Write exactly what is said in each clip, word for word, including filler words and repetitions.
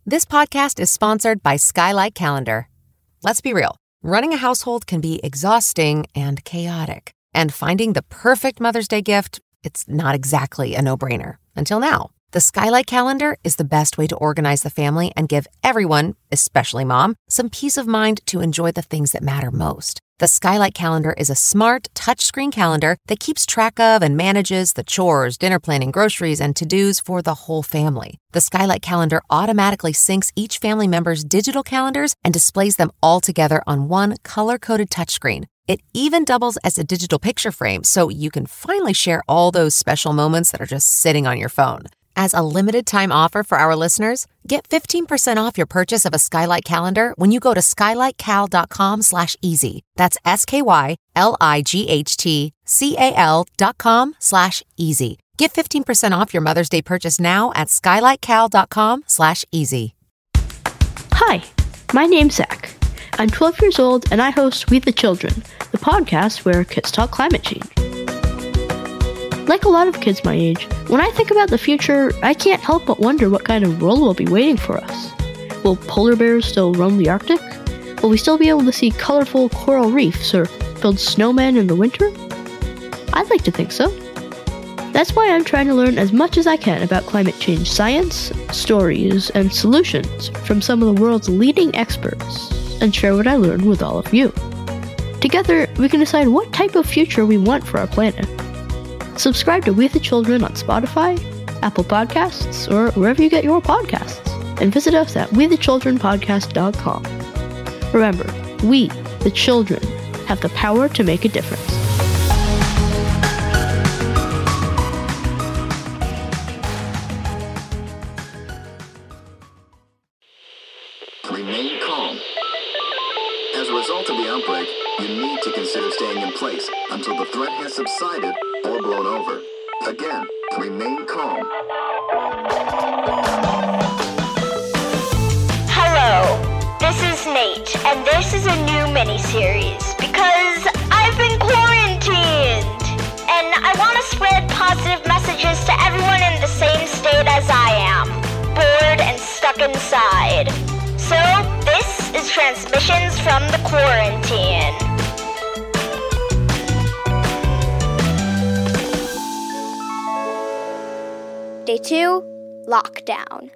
This podcast is sponsored by Skylight Calendar. Let's be real. Running a household can be exhausting and chaotic. And finding the perfect Mother's Day gift, it's not exactly a no-brainer. Until now. The Skylight Calendar is the best way to organize the family and give everyone, especially mom, some peace of mind to enjoy the things that matter most. The Skylight Calendar is a smart, touchscreen calendar that keeps track of and manages the chores, dinner planning, groceries, and to-dos for the whole family. The Skylight Calendar automatically syncs each family member's digital calendars and displays them all together on one color-coded touchscreen. It even doubles as a digital picture frame, so you can finally share all those special moments that are just sitting on your phone. As a limited-time offer for our listeners, get fifteen percent off your purchase of a Skylight Calendar when you go to skylightcal.com slash easy. That's S-K-Y-L-I-G-H-T-C-A-L dot com slash easy. Get fifteen percent off your Mother's Day purchase now at skylightcal.com slash easy. Hi, my name's Zach. I'm twelve years old, and I host We the Children, the podcast where kids talk climate change. Like a lot of kids my age, when I think about the future, I can't help but wonder what kind of world will be waiting for us. Will polar bears still roam the Arctic? Will we still be able to see colorful coral reefs or build snowmen in the winter? I'd like to think so. That's why I'm trying to learn as much as I can about climate change science, stories, and solutions from some of the world's leading experts, and share what I learned with all of you. Together, we can decide what type of future we want for our planet. Subscribe to We the Children on Spotify, Apple Podcasts, or wherever you get your podcasts, and visit us at we the children podcast dot com. Remember, we, the children, have the power to make a difference. Remain calm. As a result of the outbreak, you need to consider staying in place until the threat has subsided or blown over. Again, remain calm. Hello, this is Nate, and this is a new mini-series because I've been quarantined, and I want to spread positive messages to everyone in the same state as I am, bored and stuck inside. So, this is Transmissions from the Quarantine. Day two, Lockdown.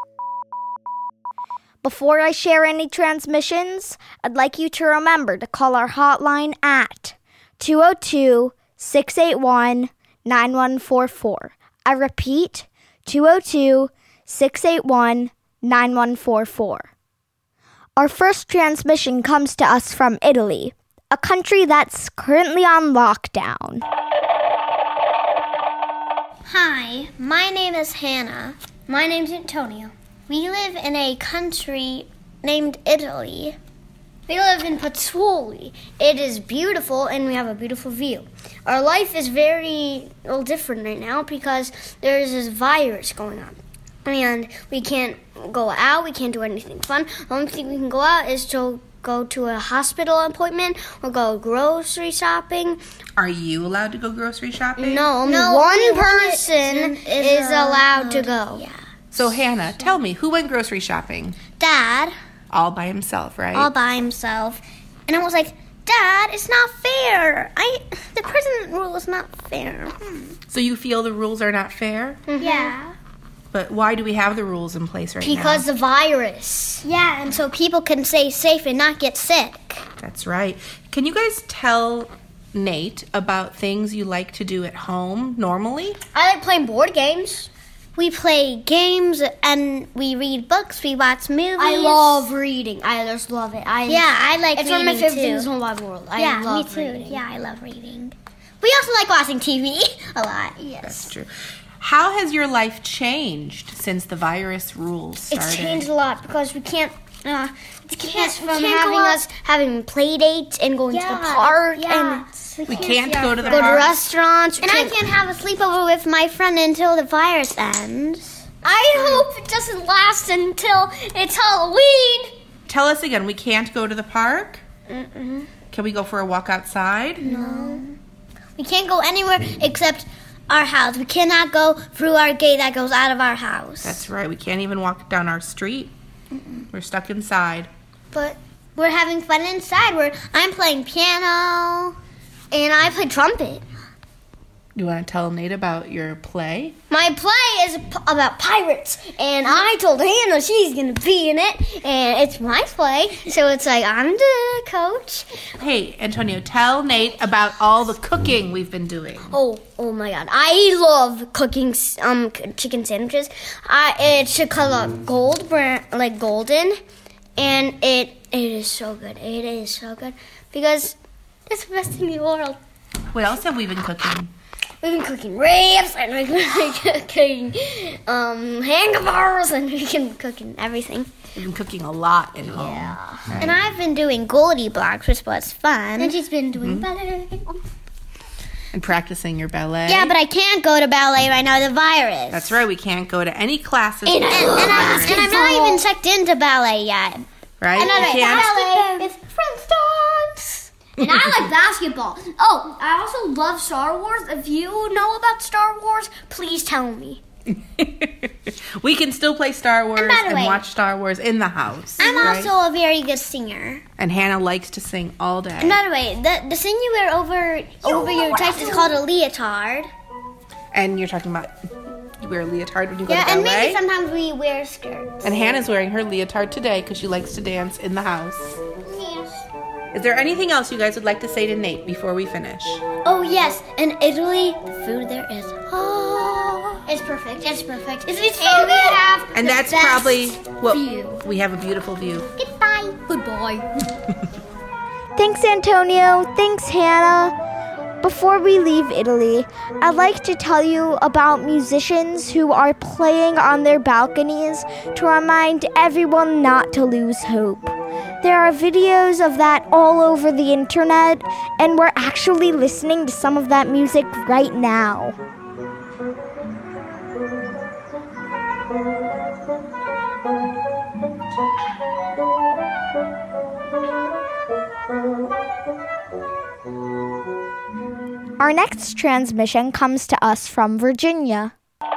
Before I share any transmissions, I'd like you to remember to call our hotline at two oh two, six eight one, nine one four four. I repeat, two oh two, six eight one, nine one four four. Our first transmission comes to us from Italy, a country that's currently on lockdown. Hi, my name is Hannah. My name's Antonio. We live in a country named Italy. We live in Pozzuoli. It is beautiful and we have a beautiful view. Our life is very well, different right now because there is this virus going on. And we can't go out, we can't do anything fun. The only thing we can go out is to go to a hospital appointment or go grocery shopping. Are you allowed to go grocery shopping? No, only no, one only person is, is allowed, allowed to go. Yeah. So Hannah, tell me, who went grocery shopping? Dad. All by himself, right? All by himself. And I was like, Dad, it's not fair. I the president rule is not fair. Hmm. So you feel the rules are not fair? Mm-hmm. Yeah. But why do we have the rules in place right because now? Because the virus. Yeah, and so people can stay safe and not get sick. That's right. Can you guys tell Nate about things you like to do at home normally? I like playing board games. We play games and we read books. We watch movies. I love reading. I just love it. I yeah, I like it's reading one of my favorite too. things in the whole world. I yeah, love me too. reading. Yeah, I love reading. We also like watching T V a lot. Yes, that's true. How has your life changed since the virus rules started? It's changed a lot because we can't. Uh, we can't from we can't having us having play dates and going yeah, to the park yeah. and we, we can't, can't go to the go park. to restaurants. And I can't have a sleepover with my friend until the virus ends. I hope it doesn't last until it's Halloween. Tell us again. We can't go to the park? Mm-mm. Can we go for a walk outside? No. We can't go anywhere except our house. We cannot go through our gate that goes out of our house. That's right. We can't even walk down our street. Mm-mm. We're stuck inside. But we're having fun inside. We're, I'm playing piano, and I play trumpet. You want to tell Nate about your play? My play is p- about pirates, and I told Hannah she's going to be in it, and it's my play, so it's like I'm the coach. Hey, Antonio, tell Nate about all the cooking we've been doing. Oh, oh my God. I love cooking um chicken sandwiches. I, it's a color gold, brown, like golden, and it it is so good. It is so good, because it's the best thing in the world. What else have we been cooking? We've been cooking ribs, and we've been cooking um, hamburgers, and we've been cooking everything. We've been cooking a lot in home. Yeah. Right? And I've been doing Goldie Blocks, which was fun. And she's been doing Mm-hmm. ballet. And practicing your ballet. Yeah, but I can't go to ballet right now, the virus. That's right, we can't go to any classes. And, and, and, I'm, and I'm not even checked into ballet yet. Right? Another You can't- ballet is Friends Dance. And I like basketball. Oh, I also love Star Wars. If you know about Star Wars, please tell me. We can still play Star Wars And by the and way, watch Star Wars in the house. I'm right? also a very good singer. And Hannah likes to sing all day. And by the way, the, the thing you wear over over your tights is called a leotard. And you're talking about you wear a leotard when you go Yeah, to and ballet? maybe sometimes we wear skirts. And Hannah's wearing her leotard today because she likes to dance in the house. Yes. Is there anything else you guys would like to say to Nate before we finish? Oh yes, in Italy, the food there is oh, it's perfect. It's perfect. It's, it's so And we good. have And the that's best probably what view. we have a beautiful view. Goodbye. Goodbye. Thanks, Antonio. Thanks, Hannah. Before we leave Italy, I'd like to tell you about musicians who are playing on their balconies to remind everyone not to lose hope. There are videos of that all over the internet, and we're actually listening to some of that music right now. Our next transmission comes to us from Virginia.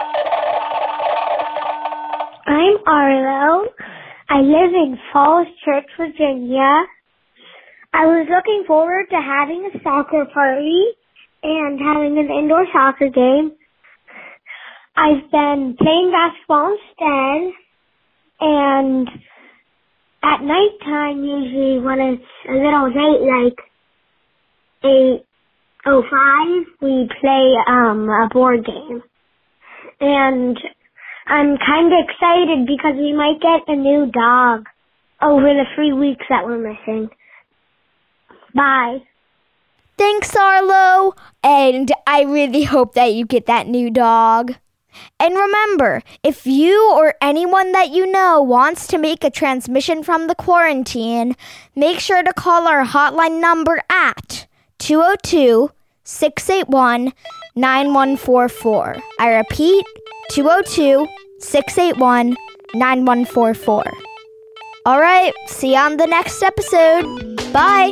I'm Arlo. I live in Falls Church, Virginia. I was looking forward to having a soccer party and having an indoor soccer game. I've been playing basketball instead, and at nighttime, usually when it's a little late, like eight oh five, we play um a board game. And I'm kind of excited because we might get a new dog over the three weeks that we're missing. Bye. Thanks, Arlo. And I really hope that you get that new dog. And remember, if you or anyone that you know wants to make a transmission from the quarantine, make sure to call our hotline number at two oh two, six eight one, nine one four four. I repeat, two oh two, six eight one, nine one four four. All right, see you on the next episode. Bye.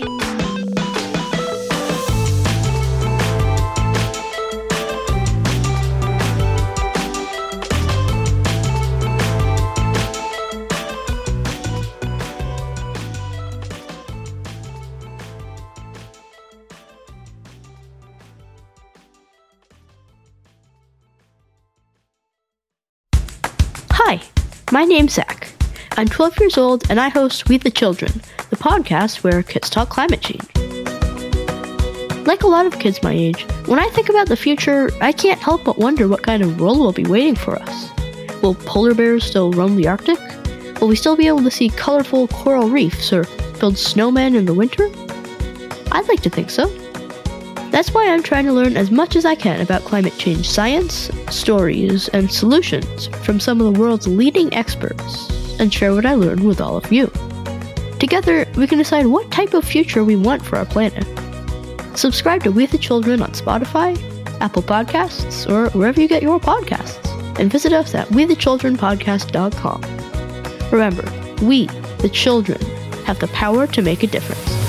Hi, my name's Zach. I'm twelve years old and I host We the Children, the podcast where kids talk climate change. Like a lot of kids my age, when I think about the future, I can't help but wonder what kind of world will be waiting for us. Will polar bears still roam the Arctic? Will we still be able to see colorful coral reefs or build snowmen in the winter? I'd like to think so. That's why I'm trying to learn as much as I can about climate change science, stories, and solutions from some of the world's leading experts, and share what I learned with all of you. Together, we can decide what type of future we want for our planet. Subscribe to We the Children on Spotify, Apple Podcasts, or wherever you get your podcasts, and visit us at we the children podcast dot com. Remember, we, the children, have the power to make a difference.